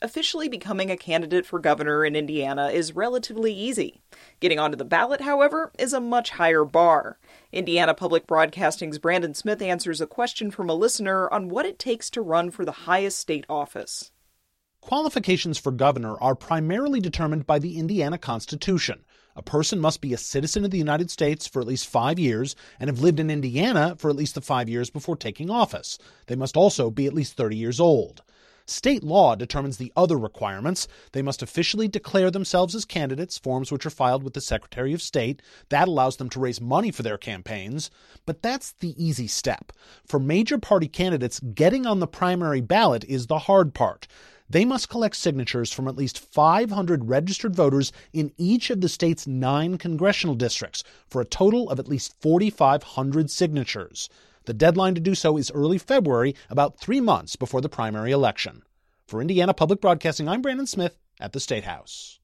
Officially becoming a candidate for governor in Indiana is relatively easy. Getting onto the ballot, however, is a much higher bar. Indiana Public Broadcasting's Brandon Smith answers a question from a listener on what it takes to run for the highest state office. Qualifications for governor are primarily determined by the Indiana Constitution. A person must be a citizen of the United States for at least 5 years and have lived in Indiana for at least the 5 years before taking office. They must also be at least 30 years old. State law determines the other requirements. They must officially declare themselves as candidates, forms which are filed with the Secretary of State. That allows them to raise money for their campaigns. But that's the easy step. For major party candidates, getting on the primary ballot is the hard part. They must collect signatures from at least 500 registered voters in each of the state's 9 congressional districts, for a total of at least 4,500 signatures. The deadline to do so is early February, about 3 months before the primary election. For Indiana Public Broadcasting, I'm Brandon Smith at the State House.